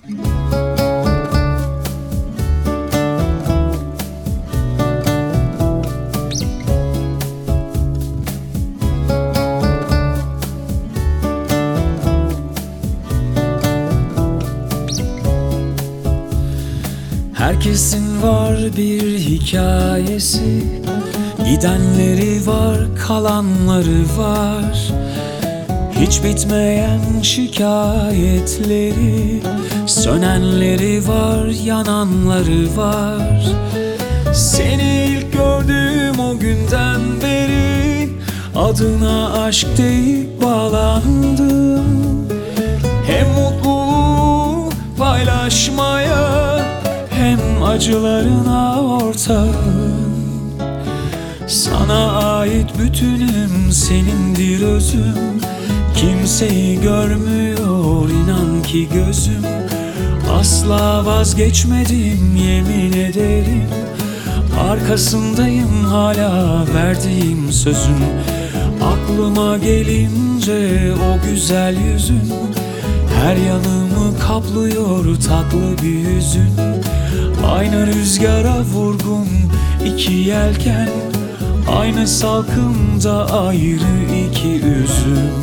Herkesin var bir hikayesi, gidenleri var, kalanları var. Hiç bitmeyen şikayetleri, sönenleri var, yananları var. Seni ilk gördüğüm o günden beri adına aşk deyip bağlandım. Hem mutluluğu paylaşmaya, hem acılarına ortağım. Sana ait bütünüm, senindir özüm. Kimseyi görmüyor inan ki gözüm. Asla vazgeçmedim yemin ederim. Arkasındayım hala verdiğim sözün. Aklıma gelince o güzel yüzün, her yanımı kaplıyor tatlı bir hüzün. Aynı rüzgara vurgun iki yelken, aynı salkımda ayrı iki üzüm.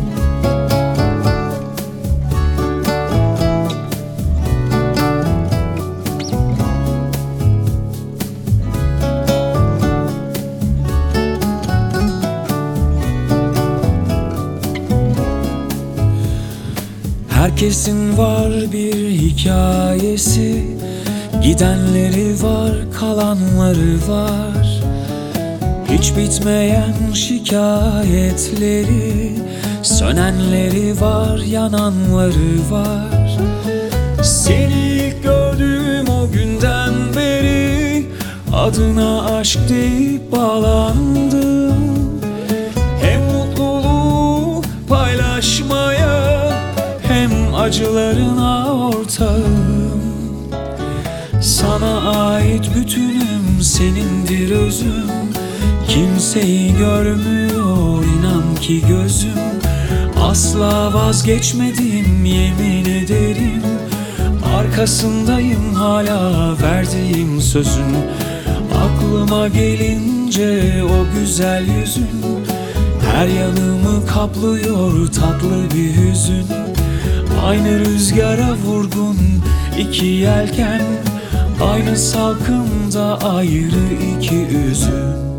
Herkesin var bir hikayesi, gidenleri var, kalanları var. Hiç bitmeyen şikayetleri, sönenleri var, yananları var. Seni ilk gördüğüm o günden beri adına aşk deyip bağlandım. Hem mutluluğu paylaşmaya, hem acılarına ortağım. Sana ait bütünüm, senindir özüm. Kimseyi görmüyor inan ki gözüm. Asla vazgeçmedim yemin ederim. Arkasındayım hala verdiğim sözün. Aklıma gelince o güzel yüzün, her yanımı kaplıyor tatlı bir hüzün. Aynı rüzgara vurgun iki yelken, aynı salkımda ayrı iki üzüm.